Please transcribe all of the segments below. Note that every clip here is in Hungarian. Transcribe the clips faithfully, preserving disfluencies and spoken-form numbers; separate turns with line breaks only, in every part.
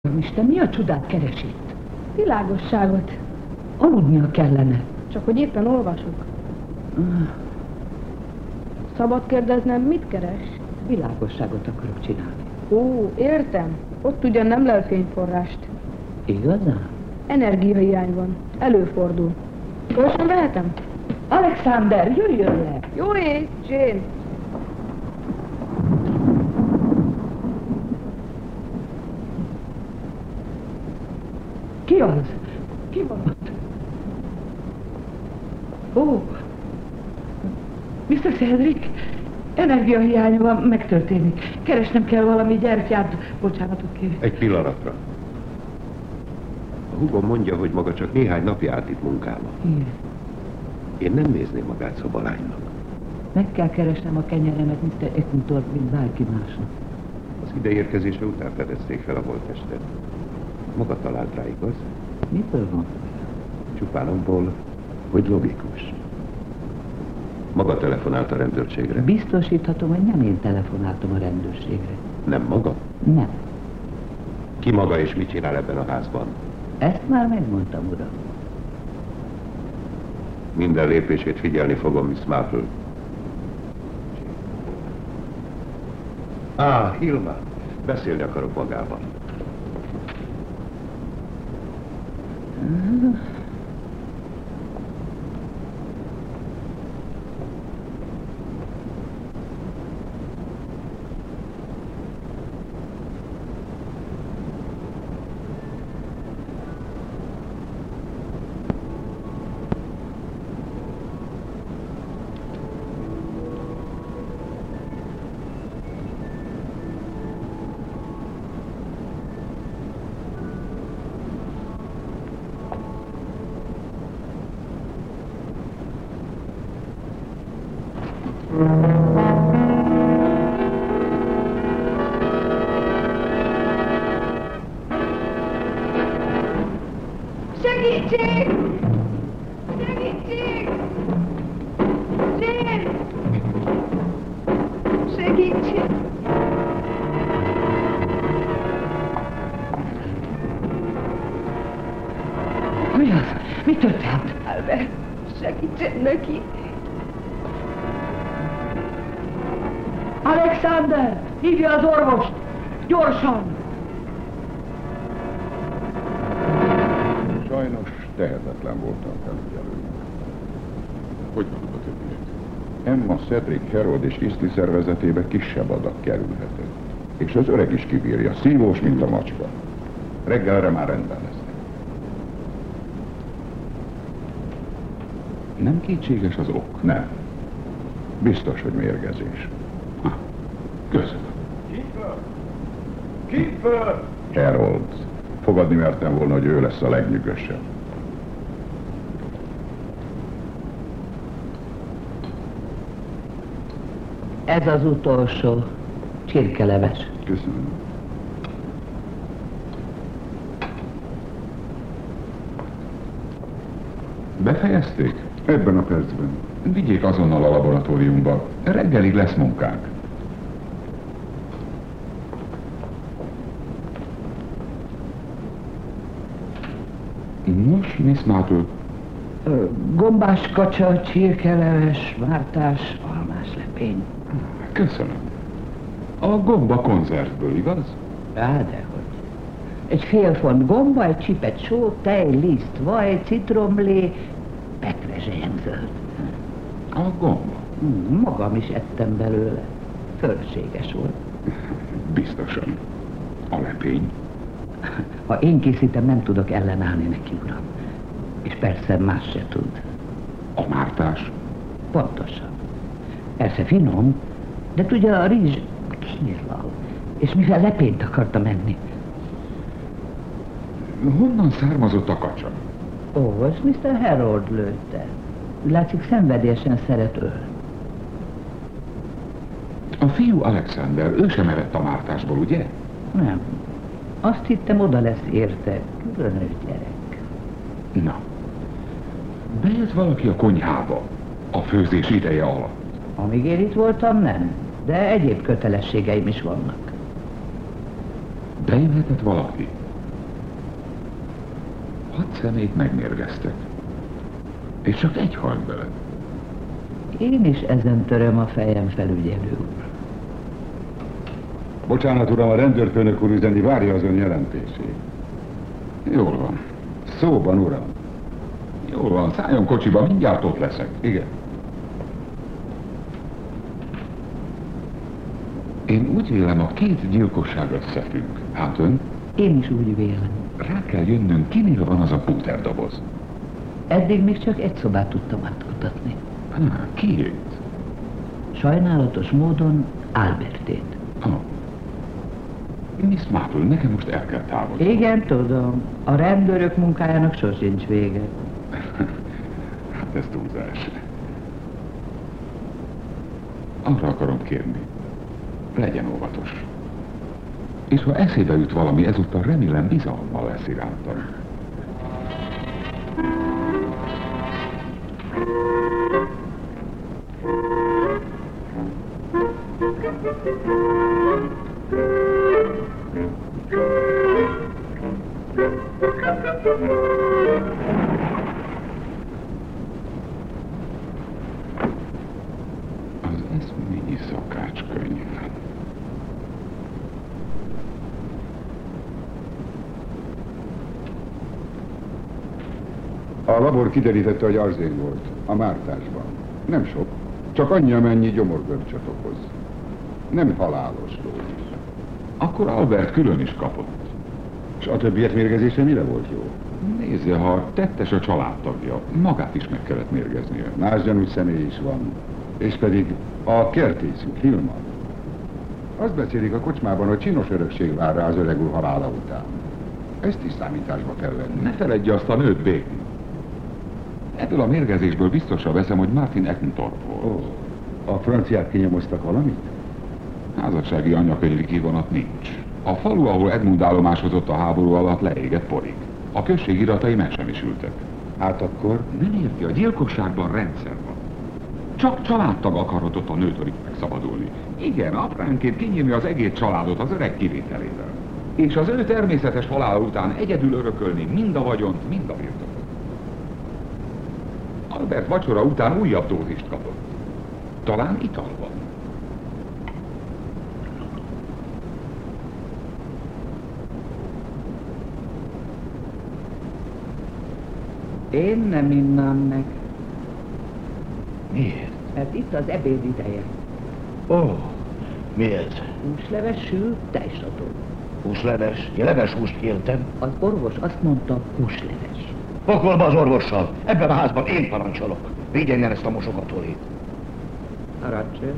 Isten, mi a csodát keres itt?
Világosságot.
Aludnia kellene.
Csak hogy éppen olvasok.
Uh.
Szabad kérdeznem, mit keres?
Világosságot akarok csinálni.
Ó, értem. Ott ugyan nem lel fényforrást.
Igazán?
Energiahiány van. Előfordul. Gyorsan vehetem?
Alexander, jöjjön le!
Jó ég, Jane!
Ki az? Ki van ott? Ó! miszter Cedric, energiahiány van, megtörténik. Keresnem kell valami gyertyát. Bocsánatot kérek.
Egy pillanatra. A húgom mondja, hogy maga csak néhány napja állt itt munkába.
Igen.
Én nem nézném magát szobalánynak.
Meg kell keresnem a kenyeremet miszter Eckentort, mint bárki másnak.
Az ideérkezése után fedezték fel a holttestet. Maga talált rá, igaz?
Mitől van?
Csupán abból, hogy logikus. Maga telefonált a rendőrségre?
Biztosíthatom, hogy nem én telefonáltam a rendőrségre.
Nem maga?
Nem.
Ki maga és mit csinál ebben a házban?
Ezt már megmondtam, uram.
Minden lépését figyelni fogom, Miss Marple. Á, Hilma, beszélni akarok magával.
Uh.
Segítség! Segítség! Jane! Segítség!
Mi az? Mi történt?
Albert, segítsen neki!
Alexander! Hívja az orvost! Gyorsan!
Sajnos tehetetlen voltam felügyelőnek. Hogy van a többiek? Emma, Cedric, Harold és Iszli szervezetébe kisebb adag kerülhetett. És az öreg is kibírja, szívós, mint a macska. Reggelre már rendben lesznek. Nem kétséges az ok? Nem. Biztos, hogy mérgezés. Ha, köszönöm.
Keeper! Keeper!
Harold. Fogadni mertem volna, hogy ő lesz a legnyűgösebb.
Ez az utolsó csirkeleves.
Köszönöm.
Befejezték?
Ebben a percben.
Vigyék azonnal a laboratóriumba. Reggelig lesz munkánk. Nos, Miss Marple.
Gombás kacsa, csirkeleves, mártás, almás lepény.
Köszönöm. A gomba konzervből, igaz?
Á, dehogy. Egy fél font gomba, egy csipet só, tej, liszt, vaj, citromlé, petrezselyemzöld.
A gomba?
Mm, magam is ettem belőle. Fölösséges volt.
Biztosan. A lepény?
Ha én készítem, nem tudok ellenállni neki, uram. És persze más se tud.
A mártás?
Pontosan. Persze finom, de tudja, a rizs kírlal. És mivel lepényt akartam enni.
Honnan származott a kacsa?
Ó, ez miszter Harold lőtte. Látszik, szenvedélyesen szeret öl.
A fiú Alexander, ő sem evett a mártásból, ugye?
Nem. Azt hittem, oda lesz érte. Különös gyerek.
Na. Bejött valaki a konyhába a főzés ideje alatt.
Amíg én itt voltam, nem. De egyéb kötelességeim is vannak.
Bejöhetett valaki? Hat szemét megmérgeztek. És csak egy halt bele.
Én is ezen töröm a fejem, felügyelő úr.
Bocsánat, uram, a rendőrfőnök úr üzeni, várja az ön jelentését.
Jól van.
Szóban, uram.
Jól van, szálljon kocsiba, mindjárt ott leszek.
Igen.
Én úgy vélem, a két gyilkosság összefügg. Hát ön?
Én is úgy vélem.
Rá kell jönnünk, kinél van az a púterdoboz.
Eddig még csak egy szobát tudtam átkutatni.
Há, kiét?
Sajnálatos módon Albertét.
Oh. Miss Marple, nekem most el kell távozni.
Igen, tudom. A rendőrök munkájának sosincs vége.
Hát ez túlzás. Arra akarom kérni, legyen óvatos. És ha eszébe jut valami, ezúttal remélem bizalommal lesz irántam. Az eszményi szakácskönyv.
A labor kiderítette, hogy arzén volt. A mártásban. Nem sok. Csak annyi, amennyi gyomorgörcsöt okoz. Nem halálos dózis.
Akkor Albert külön is kapott.
És a többiek mérgezése mire volt jó?
Nézze, ha tettes a családtagja, magát is meg kellett mérgeznie.
Más gyanús személy is van. És pedig a kertészünk, Hillman. Azt beszélik a kocsmában, hogy csinos örökség vár rá az öreg úr halála után. Ezt is számításba kell venni.
Ne feledje azt a nőt, Béki. Ebből a mérgezésből biztosra veszem, hogy Martin Eckendorf volt.
Ó, a franciák kinyomoztak valamit?
Házassági anyakönyvi kivonat nincs. A falu, ahol Edmund állomásozott a háború alatt, leégett porig. A község iratai megsemmisültek.
Hát akkor?
Nem érti, a gyilkosságban rendszer van. Csak családtag akarhatott a nőtől itt megszabadulni. Igen, apránként kinyírni az egész családot az öreg kivételével. És az ő természetes halála után egyedül örökölni mind a vagyont, mind a birtokot. Albert vacsora után újabb dózist kapott. Talán italban.
Én nem innám meg,
Miért?
mert itt az ebéd ideje.
Ó, mi ez?
Húsleves, sült, tejsató.
Húsleves? Én leves húst kértem.
Az orvos azt mondta, húsleves.
Pokolba az orvossal! Ebben a házban én parancsolok. Vigyen innen ezt a mosogatólét.
Parancsoljon.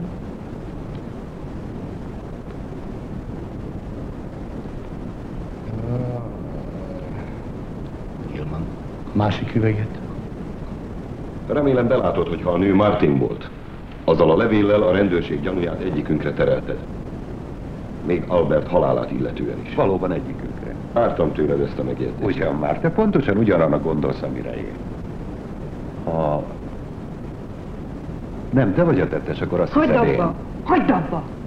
Hillman, másik üveget.
Remélem belátod, hogy ha a nő Martin volt, azzal a levéllel a rendőrség gyanúját egyikünkre terelted. Még Albert halálát illetően is.
Valóban egyikünkre.
Vártam tőled ezt a megjegyzést.
Ugyan már, te pontosan ugyanarra gondolsz, amire én. Ha nem te vagy a tettes, akkor azt
Hagyd
hiszem én.
abba! Hagyd abba!